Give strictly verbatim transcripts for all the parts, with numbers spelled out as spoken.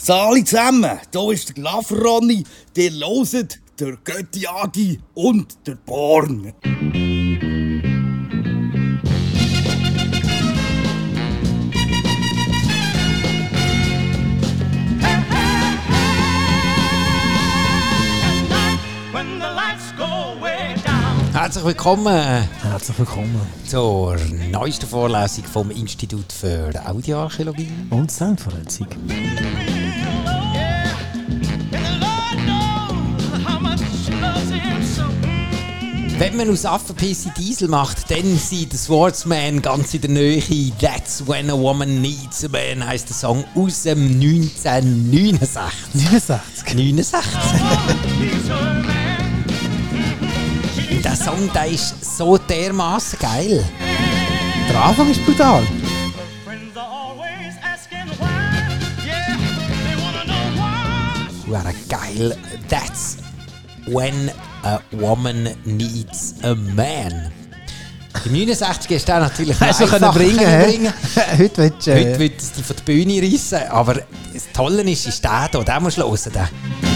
Sali zusammen, hier ist der Laffer-Ronny, ihr hört der Götti Agi und der Born. Herzlich willkommen. Herzlich willkommen zur neuesten Vorlesung vom Institut für Audioarchäologie und Soundforensik. Wenn man aus Affenpisse Diesel macht, dann sind die Swordsman ganz in der Nähe. That's when a woman needs a man heisst der Song aus dem neunzehnhundertneunundsechzig. neunundsechzig? neunundsechzig. Der Song, der ist so dermaßen geil. Der Anfang ist brutal. Wäre geil. That's when a woman needs a man. Im neunundsechzig ist der natürlich Hast du einfach bringen, bringen. Heute willst du... Äh... Heute wird es dich von der Bühne reissen. Aber das Tolle ist, ist der hier. Den musst du hören. Den.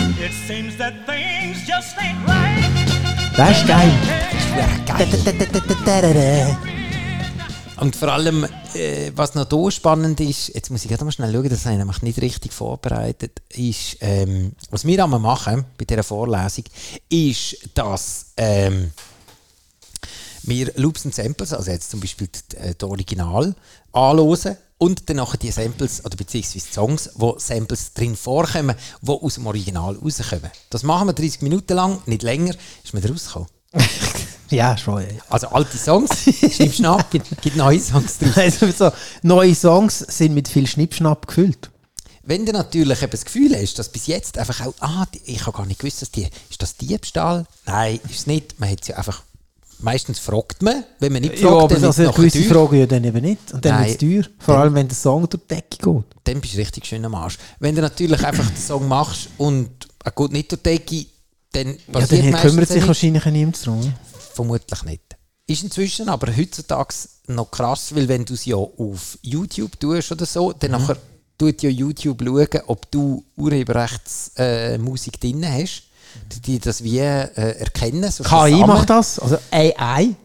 Das ist geil. Das ist geil. Und vor allem, äh, was noch hier spannend ist, jetzt muss ich gerade mal schnell schauen, das habe ich nämlich nicht richtig vorbereitet, ist, ähm, was wir einmal machen bei dieser Vorlesung, ist, dass ähm, wir Loops und Samples, also jetzt zum Beispiel das Original, anhören und dann nachher die Samples, oder beziehungsweise Songs, wo Samples drin vorkommen, die aus dem Original rauskommen. Das machen wir dreißig Minuten lang, nicht länger, ist mir da rausgekommen. Ja, schon. Ja. Also alte Songs, Schnippschnapp, gibt, gibt neue Songs drauf. Also so, neue Songs sind mit viel Schnippschnapp gefüllt. Wenn du natürlich eben das Gefühl hast, dass bis jetzt einfach auch, ah, ich habe gar nicht gewusst, dass die, ist das Diebstahl? Nein, ist es nicht. Man hat ja einfach, meistens fragt man, wenn man nicht fragt, ja, aber dann also ist es gewisse teuer. Fragen ja dann eben nicht. Und dann wird es teuer. Vor allem, wenn der Song durch die Decke geht. Dann bist du richtig schön am Arsch. Wenn du natürlich einfach den Song machst und er geht nicht durch die Decke, dann passiert ja, dann kümmert sich nicht. wahrscheinlich niemand darum. Vermutlich nicht. Ist inzwischen aber heutzutage noch krass, weil wenn du es ja auf YouTube tust oder so, dann mhm. nachher tut ja YouTube schauen, ob du Urheberrechtsmusik äh, drin hast, die das wie äh, erkennen. So K I macht das? Also A I?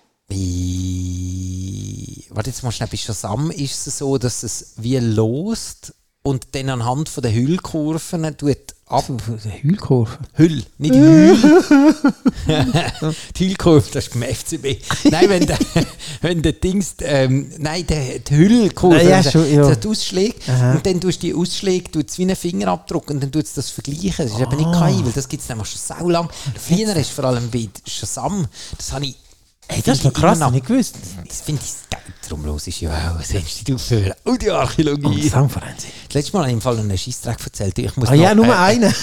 Wie... Warte, jetzt mal schnell, bei Shazam ist es so, dass es wie lost und dann anhand von den Hüllkurven tut ab. Hüllkurve? Hüll, nicht Hüll. Die Hüllkurve, das ist beim F C B. Nein, wenn der, wenn der Dings, ähm, nein, der, die Hüllkurve, ja, ja, schon, ja. die Ausschläge, aha. Und dann tust du die Ausschläge, tust es wie einen Fingerabdruck und dann tust du das vergleichen. Das ist ah. eben nicht K I, weil das gibt es nämlich schon sau lang. Früher ist vor allem bei Shazam, das habe ich... Hey, das ist noch krass, noch, nicht gewusst. Das finde ich geil. Darum los ist ja auch das Institut für Audioarchäologie. Und Soundforensik. Das letzte Mal habe ich im Fall einen Scheissdreck erzählt. Ich muss ah noch, ja, nur äh, einen.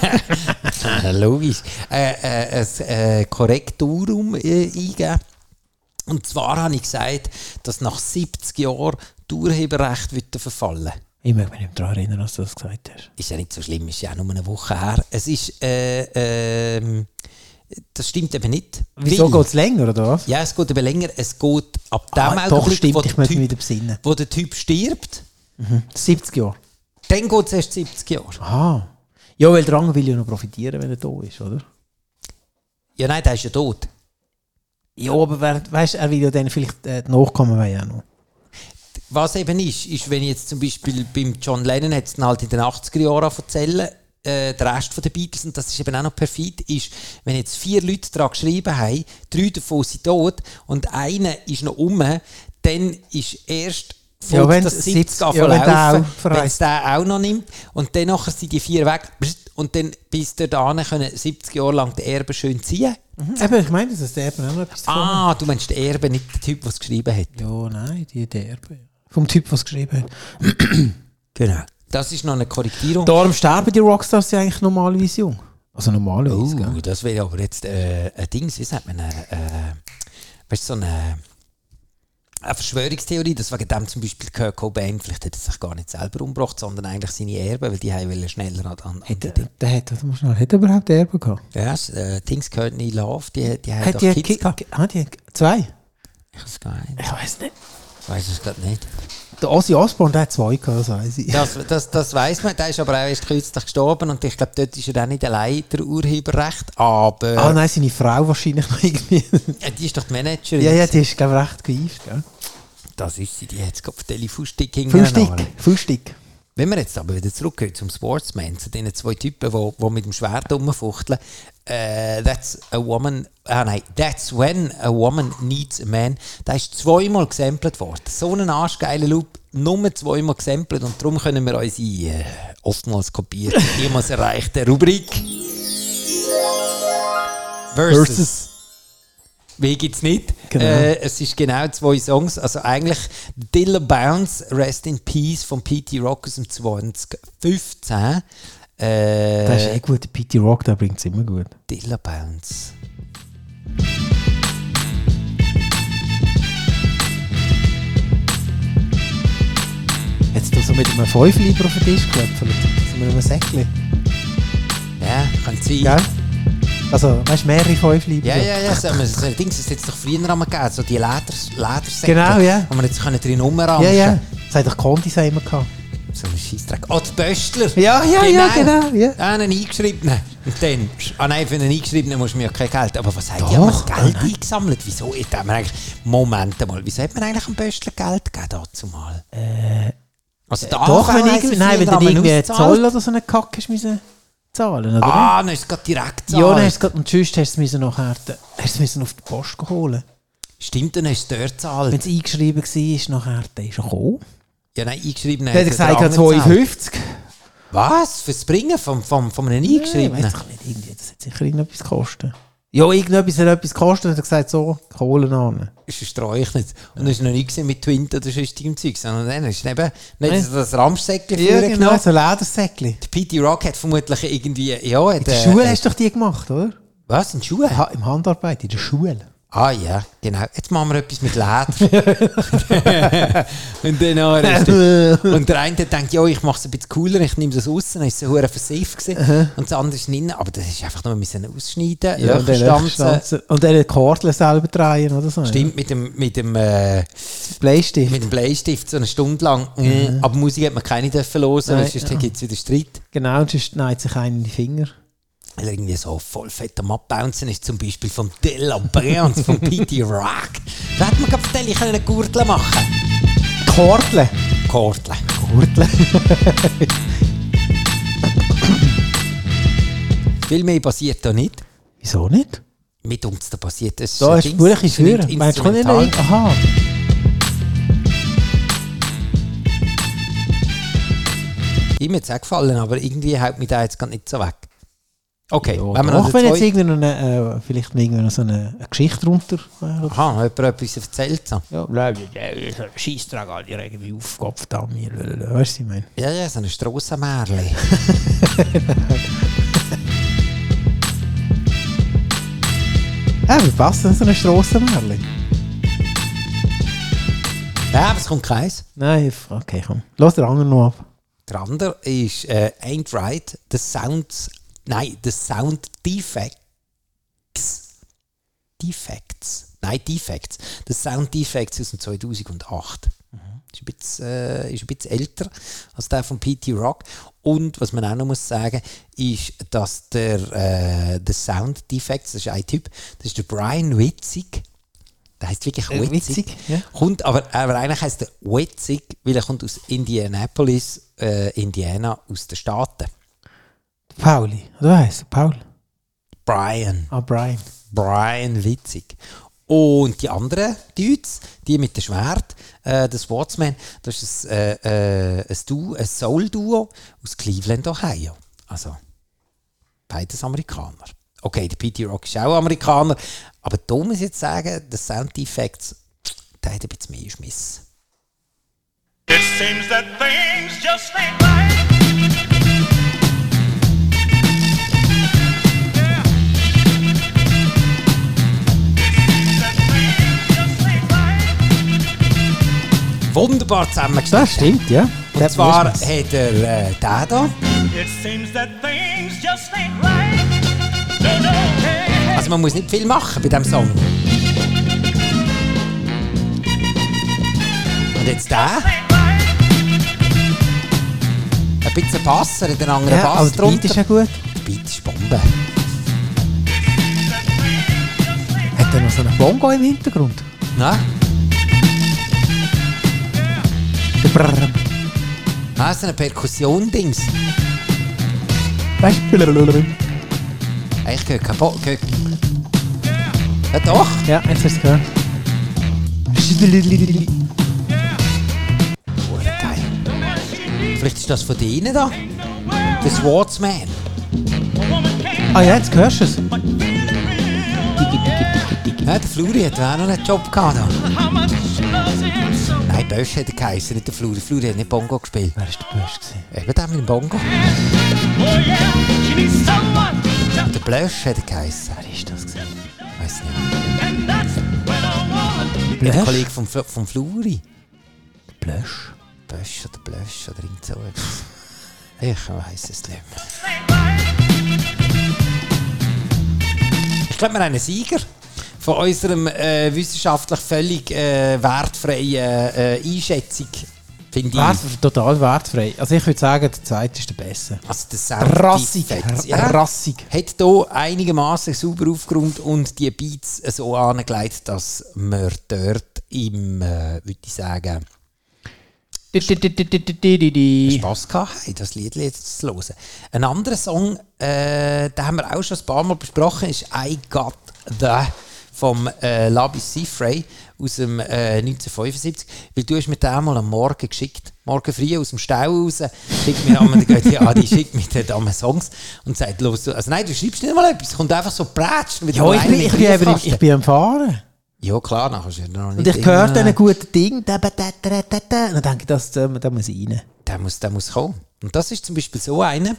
Logisch. Äh, äh, ein äh, Korrekturum äh, eingeben. Und zwar habe ich gesagt, dass nach siebzig Jahren das Urheberrecht wird verfallen. Ich mag mich nicht daran erinnern, dass du das gesagt hast. Ist ja nicht so schlimm, ist ja auch nur eine Woche her. Es ist... Äh, äh, Das stimmt eben nicht. Wieso geht es länger, oder was? Ja, es geht eben länger. Es geht ab dem ah, Augenblick, stimmt, wo, der ich typ, wieder besinnen. wo der Typ stirbt. Mhm. siebzig Jahre. Dann geht es erst siebzig Jahre. Aha. Ja, weil der Rang will ja noch profitieren, wenn er da ist, oder? Ja, nein, der ist ja tot. Ja, aber weißt, er will ja dann vielleicht äh, nachkommen, weil ja noch. Was eben ist, ist, wenn jetzt zum Beispiel beim John Lennon hat es halt in den achtziger Jahren erzählen, äh, der Rest der Beatles, und das ist eben auch noch perfid, ist, wenn jetzt vier Leute daran geschrieben haben, drei davon sind tot und einer ist noch um, dann ist erst ja, wenn das siebzig ja, laufen, wenn es der auch noch nimmt und dann nachher sind die vier weg und dann bis dahin können siebzig Jahre lang die Erben schön ziehen. Mhm. Eben, ich meine, dass der Erbe auch noch etwas davon Ah, hat. du meinst der Erbe, nicht der Typ, der es geschrieben hat? Ja, nein, die der Erbe. Vom Typ, der es geschrieben hat. Genau. Das ist noch eine Korrektierung. Darum sterben die Rockstars ja eigentlich normalerweise jung. Also normalerweise, Oh, gell? das wäre aber jetzt äh, ein Ding, wie sagt man, äh, weißt du, so eine, eine Verschwörungstheorie, dass wegen dem zum Beispiel Kurt Cobain, vielleicht hat er sich gar nicht selber umgebracht, sondern eigentlich seine Erben, weil die haben schneller an, an hat, die Dinge. Der hat, muss schnell, hat er überhaupt Erben gehabt? Ja, äh, Things Courtney Love, die, die hat doch die Kids Ki- gehabt. Ah, die hat zwei? Ich weiß gar nicht. Ich weiß nicht. Ich weiß es gerade nicht. Der Ozzy Osbourne, der hat zwei gehabt, das weiss ich. Das, das, das weiss man, der ist aber auch erst kürzlich gestorben und ich glaube, dort ist er auch nicht allein der Urheberrecht, aber... Ah nein, seine Frau wahrscheinlich noch irgendwie. Die ist doch die Managerin. Ja, ja, die ist, glaube ich, recht geeift, gell? Das ist sie, die hat es auf Tele Fußstick Fußstick, Fußstick. Wenn wir jetzt aber wieder zurückgehen zum Sportsman, zu diesen zwei Typen, die, die mit dem Schwert rumfuchteln, uh, that's a woman, ah nein, that's when a woman needs a man, da ist zweimal gesampelt worden. So ein arschgeiler Loop, nur zweimal gesampelt und darum können wir unsere äh, oftmals kopierte, niemals erreichte Rubrik Versus. Versus. Wie gibt's nicht? Genau. Äh, es ist genau zwei Songs. Also eigentlich Dilla Bounce, Rest in Peace von P T Rock aus dem zwanzig fünfzehn. Äh, das ist eh gut. P T Rock, der bringt es immer gut. Dilla Bounce. Jetzt du so mit einem Fünfliber auf den Tisch geklopft. So mit einem Säckchen. Ja, kann sein. Gell? Also, weißt du, mehrere Fünfliber. Ja, ja, ja. So, das Ding, das hat es doch früher einmal gegeben, so die Leder, Ledersäcke. Genau, ja. Wo man jetzt drei Nummern ramschen. Ja, ja. Das hat doch Contis immer gehabt. So ein Scheissdreck. Oh, die Böstler. Ja, ja, genau. ja, genau. Ja. Ah, einen eingeschriebenen. Und dann, ah nein, für einen eingeschriebenen musst du mir ja kein Geld. Aber was haben die haben das Geld oh, eingesammelt? Wieso? Jetzt haben wir eigentlich, Moment mal, wieso hat man eigentlich am Böstler Geld gegeben dazu mal? Äh, also äh, doch, wenn, irgendwie, nein, wenn du irgendwie Zoll oder so einen Kack hast müssen zahlen, oder? Ah, dann hast du es gerade direkt zahlen. Ja, dann hast du es und sonst hast du es nachher hast du es auf die Post holen. Stimmt, dann hast du es dort gezahlt. Wenn es eingeschrieben war, nachher, dann ist er gekommen. Ja, nein, eingeschrieben hat er gesagt, er zweiundfünfzig. Was? Fürs Bringen von, von, von einem Eingeschriebenen? Ja, nicht, irgendwie. Das hat sicher irgendetwas gekostet. Ja, irgendetwas hat etwas gekostet und er gesagt, so, Kohlen an. Das ist streich nicht. Und du hast noch nie gesehen mit Twint oder sonstigem Zeug, sondern dann hast du eben nicht das Ramschsäckchen ja, genau, genommen. So Ledersäckchen. Der P T Rock hat vermutlich irgendwie, ja... In der äh, Schule äh, hast du doch die gemacht, oder? Was, in der Schule? Ha, Im Handarbeit, in der Schule. Ah ja, genau. Jetzt machen wir etwas mit Leder. und dann und der eine denkt, ja, ich mache es ein bisschen cooler, ich nehme das raus, dann war es so versifft uh-huh. Und das andere ist drin, aber das ist einfach nur ein ausschneiden, ja, Löcher und dann Kordel selber drehen oder so. Stimmt, ja. mit dem, mit dem äh, Bleistift. Mit dem Bleistift, so eine Stunde lang. Uh-huh. Aber Musik hat man keine dürfen hören, sonst ja. gibt es wieder Streit. Genau, und sonst neigt sich einen in die Finger. Weil er irgendwie so voll fett am Abbouncen ist, zum Beispiel vom Dilla Bounce, vom P T Rock. Da hätte man gerade erzählt, ich kann einen Gürtel machen. Kordel. Kordel. Kordel. Viel mehr passiert da nicht. Wieso nicht? Mit uns da passiert es. Da ist wirklich höher. Meinst du nicht? Aha. Ihm hat es auch gefallen, aber irgendwie hält mich da jetzt gar nicht so weg. Okay, ja, wenn, auch wenn jetzt irgendwie eine, äh, vielleicht irgendwie noch so eine, eine Geschichte drunter wäre. Aha, hat jemand etwas erzählt? So. Ja, Scheissdreck, die irgendwie aufgekopft haben. Weißt du, was ich meine? Ja, ja, so ein Strassenmärchen. Ja, wie passt denn so ein Strassenmärchen? Ja, aber es kommt keins. Nein, okay, komm. Lass den anderen noch ab. Der andere ist äh, Ain't Right, The Sounds... Nein, The Sound Defects. Defects. Nein, Defects. The Sound Defects aus dem zweitausendacht. Mhm. Ist, ein bisschen, äh, ist ein bisschen älter als der von P T Rock. Und was man auch noch muss sagen, ist, dass der äh, The Sound Defects, das ist ein Typ, das ist der Brian Witzig. Der heisst wirklich äh, Witzig. Witzig ja. Kommt, aber, aber eigentlich heisst er Witzig, weil er kommt aus Indianapolis, äh, Indiana, aus den Staaten. Pauli, oder weißt du? Paul? Brian. Ah, Brian. Brian Witzig. Und die anderen Dudes, die mit dem Schwert, äh, der Sportsman, das ist ein, äh, äh, ein, Duo, ein Soul-Duo aus Cleveland, Ohio. Also, beides Amerikaner. Okay, der P T Rock ist auch Amerikaner, aber da muss ich jetzt sagen, der Sound Effects, der hat ein bisschen mehr Schmiss. It seems that things just ain't right. Wunderbar zusammengestellt. Das stimmt, ja. Und das zwar hat er äh, den da. Also man muss nicht viel machen bei diesem Song. Und jetzt der. Ein bisschen Bass, er hat einen anderen Ja, Bass aber der Beat ist ja gut. Der Beat ist Bombe. Hat er noch so einen Bongo im Hintergrund? Ja? Der Brrrr. Ah, so ein Perkussion-Dings. Weißt du? Ich höre kein Bo... Gehört... Ja doch. Ja, jetzt hast du es gehört. Oh, geil. Vielleicht ist das von denen da. Der Swordsman. Ah ja, jetzt hörst du es. Ja, der Fluri hat auch noch einen Job gehabt. Da. Nein, Bösch hat er geheißen, nicht der Fluri. Fluri hat nicht Bongo gespielt. Wer war der Bösch? Eben der mit dem Bongo. Und der Blösch hat er geheißen. Wer ist das? Weiß nicht. Der Kollege vom, Fl- vom Fluri. Blösch? Bösch oder Blösch oder irgend so etwas. Ich weiss es nicht mehr. Ich glaube, wir haben einen Sieger von unserem äh, wissenschaftlich völlig äh, wertfreien äh, Einschätzung, finde ich. Wert, total wertfrei. Also ich würde sagen, der zweite ist der beste. Also der Sound Rassig. Effects, Ja. Rassig. hat hier einigermaßen sauber aufgeräumt und die Beats so angelegt, dass wir dort im, äh, würde ich sagen, Spass gehabt haben, das Lied jetzt zu hören. Ein anderer Song, äh, den haben wir auch schon ein paar Mal besprochen, ist «I Got The» vom äh, Labi Siffrey aus dem äh, neunzehnhundertfünfundsiebzig. Weil du hast mir den mal am Morgen geschickt. Morgen früh aus dem Stau raus. Schickt mir einmal, ja, die schickt mir dann einmal Songs und sagt, los, du, also nein, du schreibst nicht mal etwas, es kommt einfach so prätsch. Ja, ich bin, ich, bin eben, ich bin am Fahren. Ja, klar, nachher ist ja noch nicht. Und ich höre diesen guten Ding. Da, da, da, da, da, da. Und dann denke ich, das, da, da muss rein. Der muss, der muss kommen. Und das ist zum Beispiel so einer.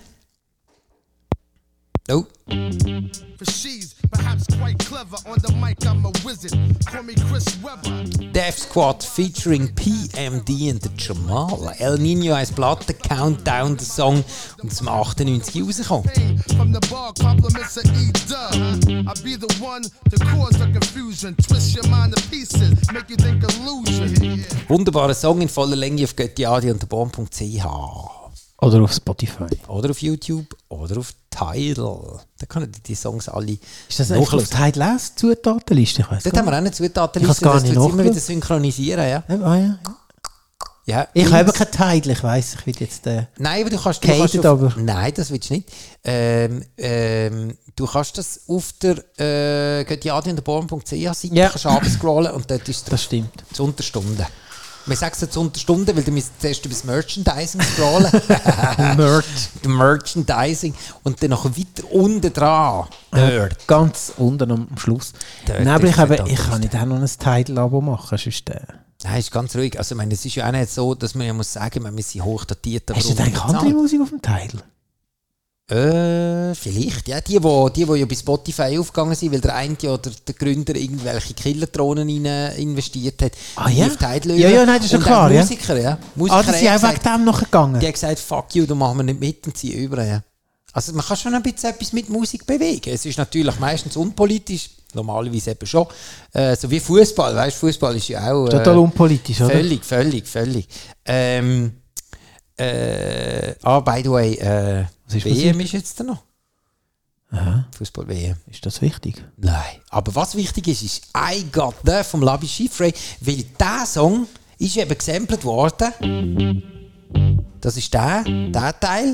Oh. She's perhaps quite clever on the mic. I'm a wizard. Call me Chris Webber. Def Squad featuring P M D und der Jamal. El Nino als Platte Countdown, der Song, und zum achtundneunzig rausgekommen. Pain from the bar, compliments of E-Dub. I'll be the one to cause the confusion. Twist your mind to pieces, make you think illusion. Wunderbarer Song in voller Länge auf göttiadi und der Born punkt c h. Oder auf Spotify. Oder auf YouTube oder auf Tidal. Da können die Songs alle Ist das eigentlich auf Tidal Zutatenliste? Ich weiss Dort gar haben wir auch eine Ich Zutatenliste, hab's gar das nicht tut immer nachgeschaut. wieder synchronisieren. Ja. nicht. Ah, ja. Ja, Ich und- habe kein Tidal, ich weiss, ich will jetzt... Äh, Nein, aber du kannst... Du Gated kannst auf, aber. Nein, das willst du nicht. Ähm, ähm, du kannst das auf der äh, göttiadi und der Born punkt c h Seite Ja. kannst du abscrollen und dort ist das stimmt. zu Unterstunden. Wir sagen es zu Unterstunden, weil du musst zuerst über das Merchandising scrollen. Merch. Merchandising. Und dann noch weiter unten dran. Dort. Ganz unten am Schluss. Dort Nein, aber ist ich, habe, verdammt ich kann lustig. nicht auch noch ein Tidal-Abo machen, sonst... Äh, Nein, ist ganz ruhig. Also, ich meine, es ist ja auch nicht so, dass man ja muss sagen, wir sind hochdotiert. aber hast du denn eigentlich unbezahlt. andere Musik auf dem Tidal? Äh, vielleicht, ja. Die, wo, die, wo ja bei Spotify aufgegangen sind, weil der eine oder der Gründer irgendwelche Killertronen rein investiert hat. Ah, ja? Die auf Tidal Ja, ja, nein, das ist ja und klar, auch ja. Musiker, ja. Musiker Ah, die sind haben auch wegen gesagt, dem nachher gegangen. die haben gesagt, fuck you, da machen wir nicht mit und ziehen über, ja. Also man kann schon ein bisschen etwas mit Musik bewegen. Es ist natürlich meistens unpolitisch, normalerweise eben schon. Äh, so wie Fußball, weißt du, Fußball ist ja auch... Äh, Total unpolitisch, oder? Völlig, völlig, völlig. Ähm, äh, ah, by the way, äh, Was ist W M Musik? ist jetzt da noch. Aha. Fußball-W M. Ist das wichtig? Nein. Aber was wichtig ist, ist I Got The vom Labi Siffrey, weil dieser Song ist eben gesampelt worden. Das ist der, der Teil.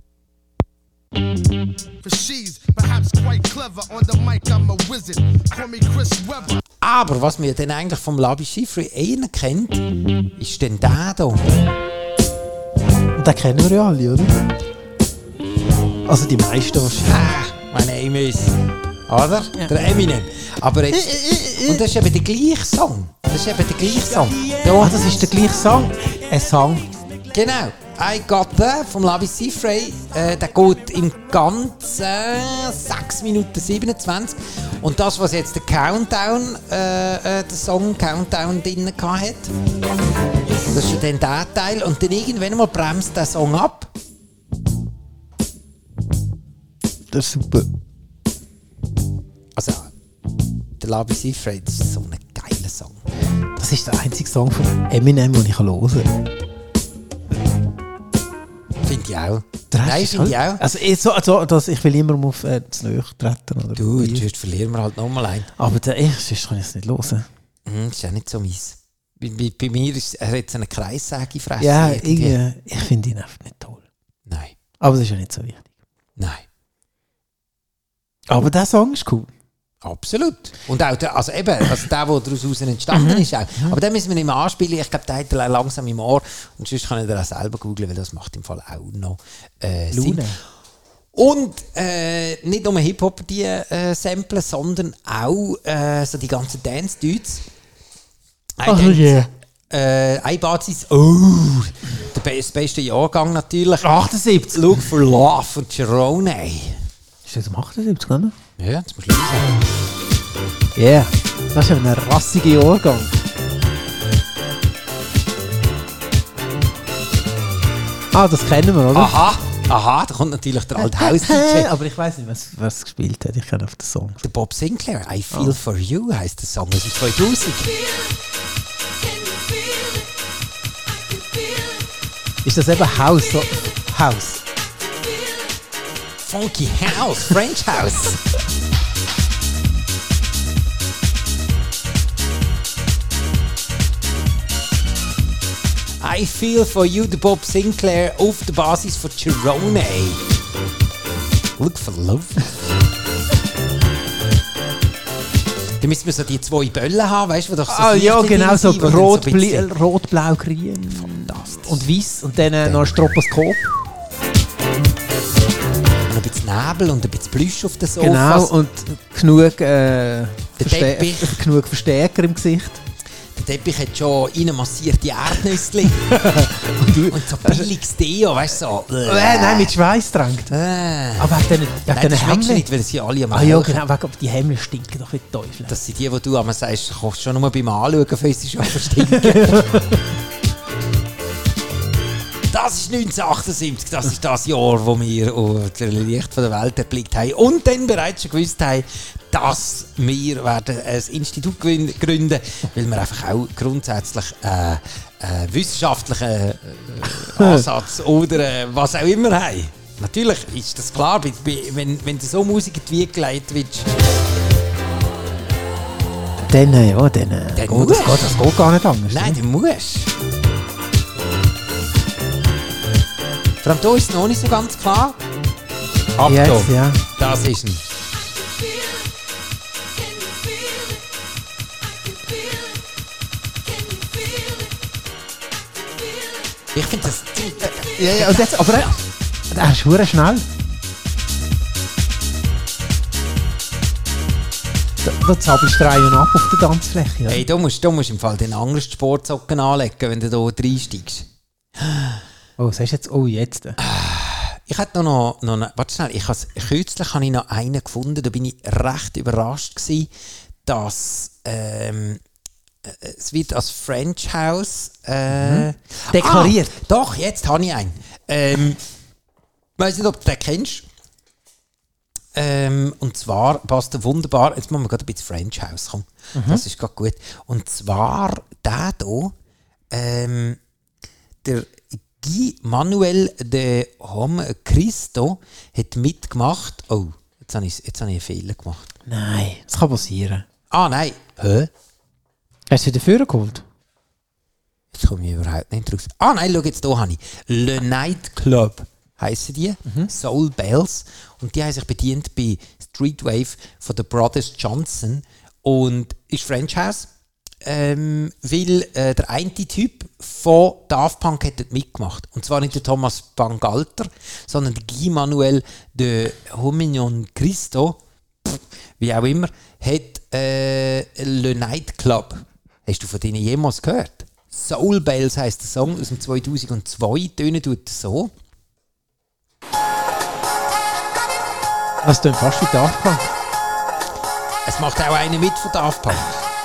She's perhaps quite clever on the mic. I'm a wizard. Call me Chris Webber. Aber was man dann eigentlich vom Labi Siffrey eher kennt, ist dann der hier. Und den kennen wir ja alle, oder? Also die meisten wahrscheinlich. Ah, mein Name ist... Oder? Der Eminem. Aber jetzt... Und das ist eben der gleiche Song. Das ist eben der gleiche Song. Ah, das ist der gleiche Song. Ein Song. Genau. I Got The vom Labi Siffrey. Äh, der geht im Ganzen sechs Minuten siebenundzwanzig. Und das, was jetzt der Countdown, äh, äh, der Song Countdown drin hat, das ist ja dann der Teil. Und dann irgendwann mal bremst der Song ab. Das ist super. Also, der Labi Siffrey, das ist so ein geiler Song. Das ist der einzige Song von Eminem, den ich hören kann. Finde ich ich auch. Der Rest Nein, ist finde ich halt- auch. Also, ich, so, also dass ich will immer auf äh, das Nähe treten. Oder Du, wie. sonst verlieren wir halt nochmal ein. Aber der, ich, sonst kann ich es nicht hören. Hm, das ist auch nicht so meins. Bei, bei, bei mir ist er jetzt eine Kreissäge-Fresse. Ja, irgendwie. irgendwie, ich finde ihn einfach nicht toll. Nein, Aber das ist ja nicht so wichtig. nein. Aber der Song ist cool. Absolut. Und auch der, also eben, also der, der daraus entstanden ist. Auch. Aber den müssen wir nicht mehr anspielen. Ich glaube, der hat er langsam im Ohr. Und sonst kann ich den auch selber googeln, weil das macht im Fall auch noch äh, Sinn. Lune. Und äh, nicht nur Hip-Hop die äh, Samplen, sondern auch äh, so die ganzen Dance-Dudes. Ach yeah. Äh, ein Basis, oh, der be das beste Jahrgang natürlich. achtundsiebzig. Look for Love von Cherone. Ist das um achtundsiebzig, oder? Ja, das musst du hören. Ja, yeah. Das ist ein rassiger Jahrgang. Ah, das kennen wir, oder? Aha, aha, da kommt natürlich der alte Haus-D J. Aber ich weiß nicht, was, was gespielt hat. Ich kenne auf den Song. Der Bob Sinclair, I Feel For You heisst der Song, das ist zweitausend. Ist das eben House? So? House. Funky House, French House. I Feel For You, der Bob Sinclair auf der Basis von Cherone. Look for Love. Da müssen wir so die zwei Böllen haben, weißt du, wo doch so Ah, ja, Lichtchen genau, drin so sind, wo dann rot, ein bli- bisschen- rot, blau, grün. Fantastisch. Und weiß. Und dann äh, noch ein Stroboskop. Und ein bisschen Nebel und ein bisschen Plüsch auf den Sofas. Genau, und genug, äh, Verste Teppich. genug Verstärker im Gesicht. Der Teppich hat schon reinmassierte Erdnüsse. und so billiges Deo, weißt du, so. Äh, nein, mit Schweiß drängt. Äh. Aber wegen diesen Nein, wegen das diesen schmeckst du Hemden. nicht, weil sie alle am Ah ja, Rauchen. genau, wegen, die Hemden stinken doch wie die Teufel. Das sind die, die du einmal sagst, kannst schon nur beim Anschauen fest schon verstinken. Das ist neunzehnhundertachtundsiebzig, das ist das Jahr, wo wir oh, das Licht von der Welt erblickt haben und dann bereits schon gewusst haben, dass wir werden ein Institut gründen, weil wir einfach auch grundsätzlich äh, äh, wissenschaftlichen äh, Ansatz oder äh, was auch immer haben. Natürlich ist das klar, wenn, wenn du so Musik in die Wiege gelegt wirst. Dann, äh, ja, dann, äh, Dann geht, musst. das, geht, das geht gar nicht anders. Nein, oder? du musst. Vor allem hier ist es noch nicht so ganz klar. Achtung, Jetzt, ja. das ist ein. Ich finde das. Ja, ja, und jetzt, aber äh, der ist verdammt schnell. Da, da zappelst du rein und ab auf der Tanzfläche. Ja. Hey, du musst, du musst im Fall den anderen Sportsocken anlegen, wenn du hier reinsteigst. Oh, was hast du jetzt? Oh, jetzt. Ich hatte noch, noch eine, warte schnell, ich has, kürzlich habe ich noch einen gefunden, da bin ich recht überrascht gewesen, dass ähm, es wird als French House äh, Mhm. Dekoriert. Ah, doch, jetzt habe ich einen. Ähm, ich weiss nicht, ob du den kennst. Ähm, und zwar passt er wunderbar. Jetzt machen wir gerade ein bisschen French House kommen. Mhm. Das ist gerade gut. Und zwar der hier, ähm, der Guy Manuel de Homme Cristo hat mitgemacht. Oh, jetzt habe ich, jetzt habe ich einen Fehler gemacht. Nein, das kann passieren. Ah, nein. Hä? Hast du wieder Führer geholt? Jetzt komme ich überhaupt nicht raus. Ah, nein, schau, jetzt hier habe ich. Le Night Club heissen die. Mhm. Soul Bells. Und die haben sich bedient bei Streetwave von den Brothers Johnson. Und ist French House. Ähm, weil äh, der eine Typ von Daft Punk hat dort mitgemacht. Und zwar nicht der Thomas Bangalter, sondern der Guy Manuel de Homignon Cristo, pff, wie auch immer, hat äh, Le Night Club. Hast du von denen jemals gehört? Soul Bells heisst der Song aus dem zweitausendzwei. Töne tut es so. Das klingt fast wie Daft Punk. Es macht auch einer mit von Daft Punk.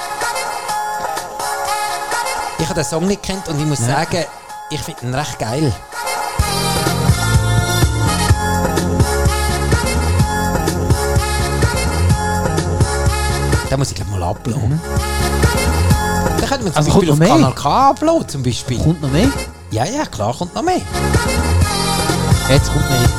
Ich habe den Song nicht gekannt und ich muss sagen, ich finde ihn recht geil. Den muss ich glaube mal uploaden. Mhm. Den könnte man zum Also Beispiel kommt auf noch mehr? Kanal K uploaden zum Beispiel. Kommt noch mehr? Ja, ja, klar, kommt noch mehr. Jetzt kommt mehr.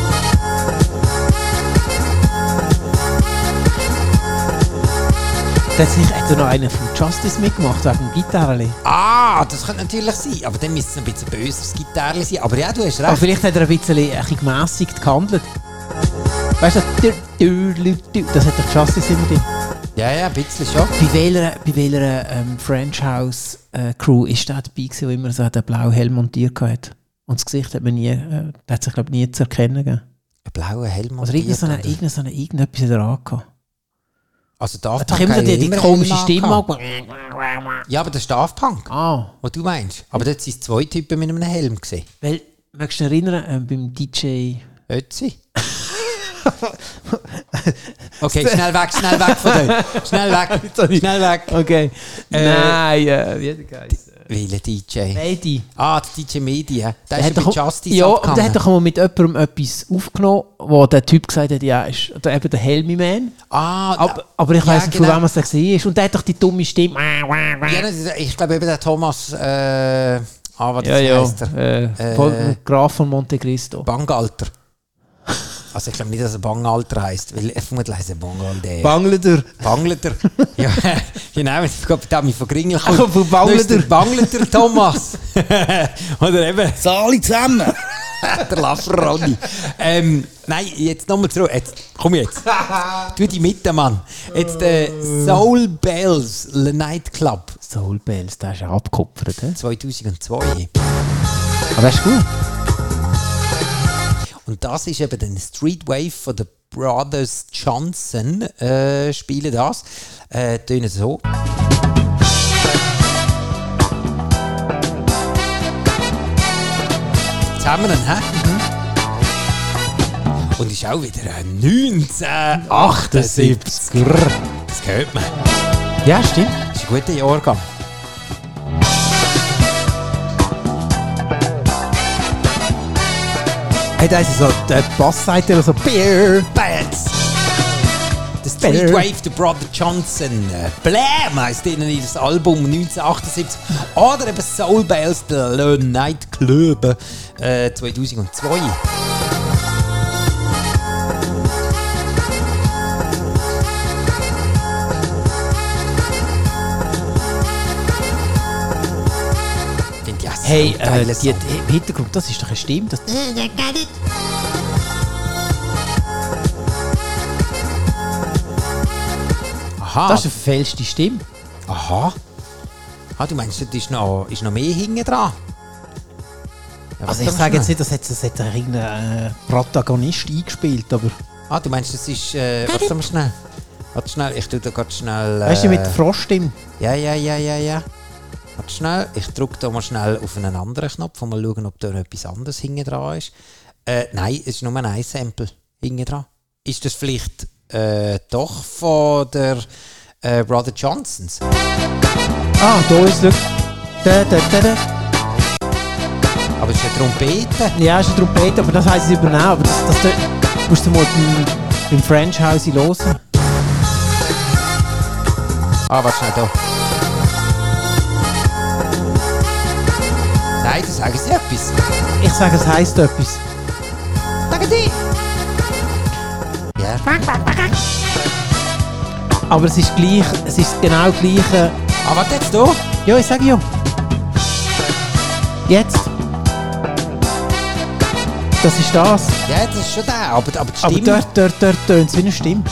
Da hat sich etwa noch einer von Justice mitgemacht, wegen dem Gitarreli. Ah, das könnte natürlich sein. Aber dann müsste es ein bisschen böses Gitarre sein. Aber ja, du hast recht. Aber vielleicht hat er ein bisschen, ein bisschen gemässigt gehandelt. Weißt du, das hat doch Justice immer drin. Ja, ja, ein bisschen schon. Bei welcher, bei welcher ähm, French House äh, Crew ist der dabei gewesen, der immer so den blauen Helm montiert hat? Und das Gesicht hat man nie, äh, der hat sich glaube ich nie zu erkennen gegeben. Ein blauer Helm. Oder irgend so eine, irgend so eine, irgendetwas dran gehabt. Also Daft Punk Punk hat die, die immer komische Helm Stimme angehabt. angemacht. Ja, aber das ist Daft Punk. Ah. Was du meinst. Aber dort waren zwei Typen mit einem Helm gesehen. Weil, magst du dich erinnern, äh, beim D J... Ötzi. Okay, schnell weg, schnell weg von dort. Schnell weg, schnell weg. Okay. Äh, Nein, äh, wie hat der geheißen? Welcher D J? Medi. Ah, der D J Medi, ja. Der Der ist hat ja bei doch- Justice Ja, und abgehangen. der hat doch mal mit jemandem etwas aufgenommen, wo der Typ gesagt hat, ja, ist oder eben der Helmi Man. Ah, Aber, aber ich ja, weiss nicht, von genau. wem es da war. Und der hat doch die dumme Stimme. Ja, das ist- ich glaube eben der Thomas, äh, ah, was Ja, ja. heisst er? Äh, Äh, Voll- Graf von Monte Cristo. Bangalter. Also ich glaube nicht, dass er Bangalter heisst, weil er vermutlich heisst er Bangalter. Banglader. Banglater. Ja, genau, ich glaube, da mich von Gringel Ach, von Banglader. Banglater Thomas. Oder eben Sali zusammen. der Lafferoni. ähm, nein, jetzt nochmal zurück. Jetzt, komm jetzt. Tu die Mitte, Mann. Jetzt äh, Soul Bells Le Nightclub Soul Bells, der ist ja abgekupfert. He? zweitausendzwei. Aber das ist gut. Und das ist eben den Street Wave von den Brothers Johnson. Äh, spielen das. Äh, tönen so. Jetzt haben wir ihn, hä? Und ist auch wieder ein neunzehnhundertachtundsiebzig. Das hört man. Ja, stimmt. Das ist ein guter Jahrgang. Hey, da ist so, der Bassseite so Beer. Bats! The Street Better. Wave, der Brother Johnson. Äh, Blam heisst ihnen ihr Album neunzehnhundertachtundsiebzig. Oder eben Soul Bells, der Le Nightclub äh, zweitausendzwei. Finde ich auch so Hey, äh, geiler die, Song. im Hintergrund, das ist doch eine Stimme. Das, Aha. das ist eine verfälschte Stimme. Aha. Ah, du meinst, da ist noch, ist noch mehr hinten dran? Ja, Also ich warte sage mal jetzt nicht, das hat, das hat irgendein äh, Protagonist eingespielt, aber... Ah, du meinst, das ist... Äh, warte mal schnell. Warte schnell, ich tue da gerade schnell... Äh, Weißt du, mit der Froststimme? Ja, ja, ja, ja, ja. Warte schnell, ich drücke da mal schnell auf einen anderen Knopf und mal schauen, ob da noch etwas anderes hinten dran ist. Äh, nein, es ist nur ein Sample hinten dran. Ist das vielleicht äh, doch von der äh, Brother Johnsons? Ah, da ist es. Da, da, da, da. Aber es ist eine Trompete. Ja, es ist eine Trompete, aber das heisst es übernehmen. Aber das, das, das musst du mal beim, beim French House hören. Ah, warte schnell da. Nein, das sagen sie etwas. Ich sage, es heisst etwas. Sagen die? Ja. Aber es ist gleich, es ist genau gleiche. Ah, warte jetzt da. Ja, ich sage ja. Jetzt. Das ist das. Ja, das ist schon der, aber, aber die Aber Stimme... dort, dort, dort tönt es wie eine Stimme.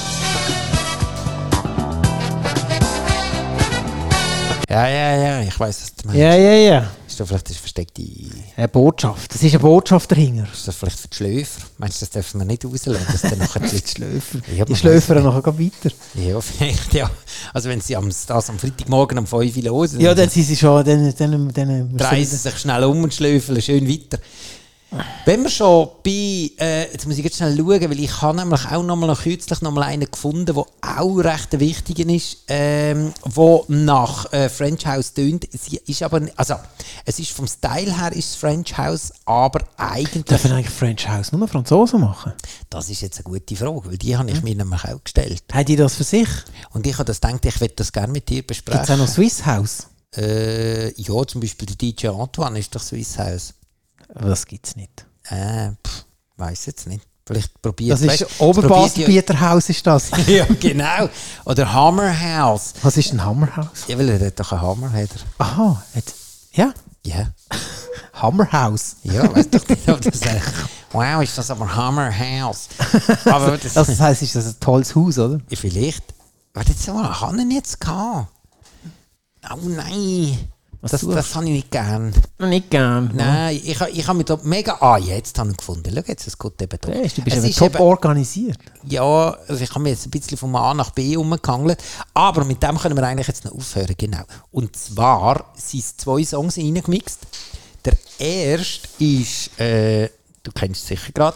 Ja, ja, ja, ich weiss, was du meinst. Ja, ja, ja. Ist da vielleicht eine versteckte... Eine Botschaft. Das ist eine Botschaft dahinter. Ist das vielleicht für die Schläfer? Meinst du, das dürfen wir nicht rauslassen? Dass dann nachher die Schläfer. Ja, Die man Schläfern nachher gehen weiter. Ja, vielleicht, ja. Also wenn sie am, das am Freitagmorgen um fünf Uhr hören, Ja, dann sind sie schon... Dann, dann, dann, drehen sie sich schnell um und schlöfeln schön weiter. Wenn wir schon bei, äh, jetzt muss ich jetzt schnell schauen, weil ich habe nämlich auch noch mal kürzlich noch mal einen gefunden, der auch recht wichtig ist, ähm, wo nach äh, French House tönt. Sie ist aber, also es ist vom Style her ist es French House, aber eigentlich... Dürfen eigentlich French House nur Franzosen machen? Das ist jetzt eine gute Frage, weil die habe ich mir nämlich auch gestellt. Haben die das für sich? Und ich habe das gedacht, ich würde das gerne mit dir Gibt es besprechen. auch noch Swiss House? Äh, ja, zum Beispiel der D J Antoine ist doch Swiss House. Aber das gibt es nicht. Äh, pff, Weiss jetzt nicht. Vielleicht probiert Das ist Oberbaselbieterhaus, ist das? Ja, genau. Oder Hammerhouse. Was ist ein Hammerhaus? Ja, weil er hat doch einen Hammer, hat er. Aha, jetzt, ja. Ja. Hammerhaus. Ja, weißt doch nicht, ob das ein, wow, ist das aber Hammerhouse. Aber das, Also das heisst, ist das ein tolles Haus, oder? ja, vielleicht. Warte jetzt mal, was haben ihn jetzt gehabt? Oh nein. Was Das, suchst das habe ich nicht gern. Nicht gern. Nein, ich, ich habe mich da mega... Ah, jetzt habe ich ihn gefunden. Schau jetzt, es geht eben da. Ja, du bist Es eben ist top eben- organisiert. Ja, also ich habe mich jetzt ein bisschen von A nach B umgehangelt. Aber mit dem können wir eigentlich jetzt noch aufhören, genau. Und zwar sind zwei Songs reingemixt. Der erste ist, äh, du kennst es sicher gerade.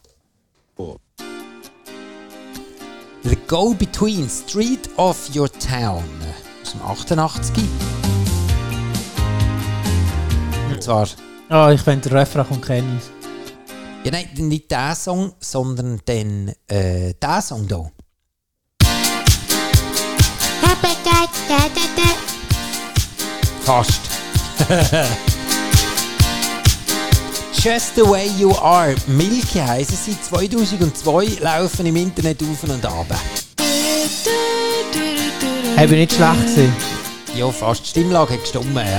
The Go-Between, Street of Your Town. Aus dem achtundachtzig. Und zwar... Ah, ich finde, der Refrain kommt kennen. Ja, nein, nicht der Song, sondern den, äh, der Song hier. Fast. Just the Way You Are. Milky heissen sie. zweitausendzwei laufen im Internet auf und ab. Habe ich nicht schlecht gesehen. Ja, fast. Die Stimmlage hat gestummt, ja.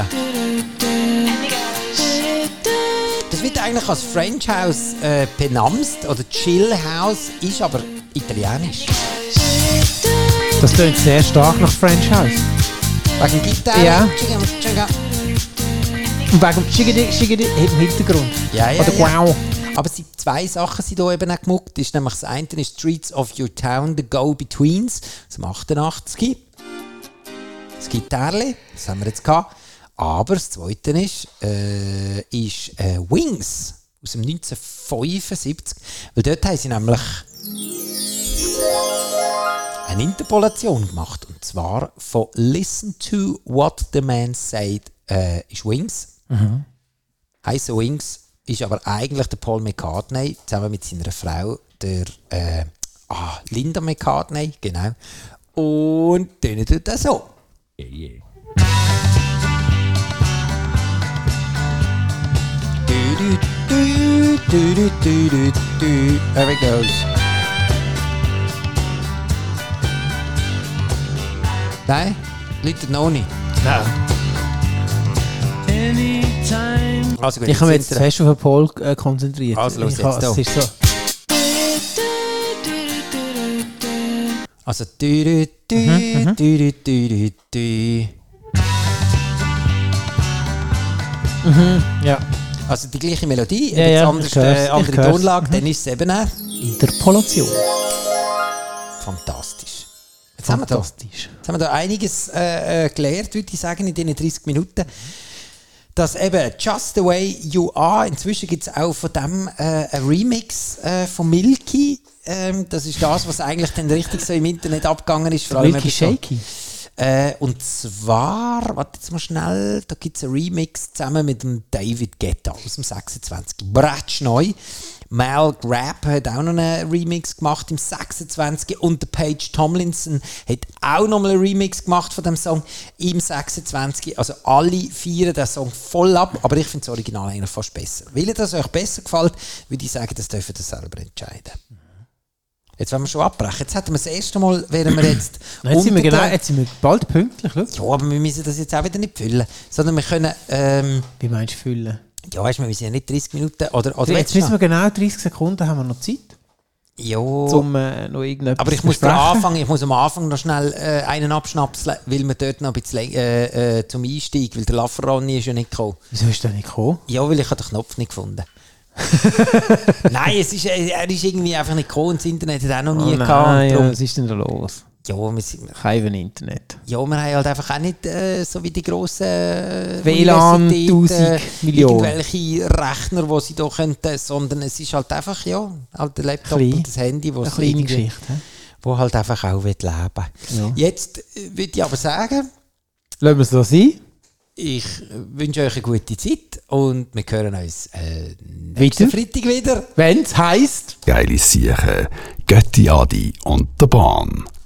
Das wird eigentlich als French House äh, benamst, oder Chill House, ist aber italienisch. Das klingt sehr stark nach French House. Wegen Gitarre. Ja. Chiga, chiga. Und wegen dem Schiggedi, Schiggedi im Hintergrund. Ja, ja, Oder ja. wow. Aber es sind zwei Sachen sind hier eben auch gemuckt. Das ist nämlich das eine ist Streets of Your Town, The Go-Betweens, aus dem achtundachtzig. Das Gitarre, das haben wir jetzt gehabt. Aber das zweite ist, äh, ist äh, Wings aus dem neunzehnhundertfünfundsiebzig. Weil dort haben sie nämlich eine Interpolation gemacht. Und zwar von Listen to What the Man Said äh, ist Wings. Mhm. Heisse Wings ist aber eigentlich der Paul McCartney zusammen mit seiner Frau, der äh, ah, Linda McCartney, genau. Und tönen tut das so. Yeah, yeah. Du, du, du, du, du, du, du. There it goes. Nein, läutet noch nicht. Nein. Also gut, Ich habe mich jetzt jetzt sind wir- fest auf den Paul äh, konzentriert. Also, los ich jetzt ha- da. es ist so. Also du, du, du, du, du, du, du. Ja. Also die gleiche Melodie, Ja, ja, jetzt ja, anders, ich hör's, äh, ich andere hör's. Tonlage, dann ist es eben auch Interpolation. fantastisch. Jetzt haben wir da, Fantastisch. jetzt haben wir da einiges äh, äh, gelernt, würde ich sagen, in diesen dreißig Minuten. Dass eben Just the Way You Are, inzwischen gibt es auch von dem äh, ein Remix äh, von Milky. Ähm, das ist das, was eigentlich dann richtig so im Internet abgegangen ist. Vor allem Milky eben so- Shaky. Äh, und zwar, warte jetzt mal schnell, da gibt es einen Remix zusammen mit dem David Guetta aus dem sechsundzwanzig. Bratschneu. Mal Grab hat auch noch einen Remix gemacht im sechsundzwanzig und der Paige Tomlinson hat auch noch mal einen Remix gemacht von dem Song im sechsundzwanzig. Also alle feiern den Song voll ab, aber ich finde das Original eigentlich fast besser. Weil das euch besser gefällt, würde ich sagen, das dürft ihr selber entscheiden. Jetzt wollen wir schon abbrechen. Jetzt hätten wir das erste Mal, wären wir jetzt... Jetzt sind wir, unter genau, der- jetzt sind wir bald pünktlich. Schau. Ja, aber wir müssen das jetzt auch wieder nicht füllen. Sondern wir können, ähm, Wie meinst du füllen? ja weißt du, wir müssen ja nicht dreißig Minuten oder, oder Jetzt müssen wir genau dreißig Sekunden haben wir noch Zeit, Ja, um äh, noch irgendetwas aber ich zu muss, den besprechen. Anfang, ich muss am Anfang noch schnell äh, einen abschnapseln, weil wir dort noch ein bisschen äh, äh, zum Einstieg, weil der Lafferoni ist ja nicht gekommen. Wieso ist der nicht gekommen? Ja, weil ich habe den Knopf nicht gefunden. Nein, es ist, äh, er ist irgendwie einfach nicht gekommen und das Internet hat auch noch nie Oh gehabt. nein, und ja, darum- was ist denn da los? ja, wir sind, Kein Internet. ja, wir haben halt einfach auch nicht äh, so wie die grossen äh, W L A N Universitäten, tausend Millionen. irgendwelche Rechner, die sie da könnten, sondern es ist halt einfach, ja, halt der Laptop Klein. und das Handy, wo Eine es kleine irgendwie- Geschichte. hä? wo halt einfach auch leben will. Ja. Jetzt äh, würde ich aber sagen, Lassen wir es so sein. ich wünsche euch eine gute Zeit und wir hören uns äh, nächsten Weiter? Freitag wieder. Wenn es heisst... Geile Siechen, Götti Adi und der Bahn.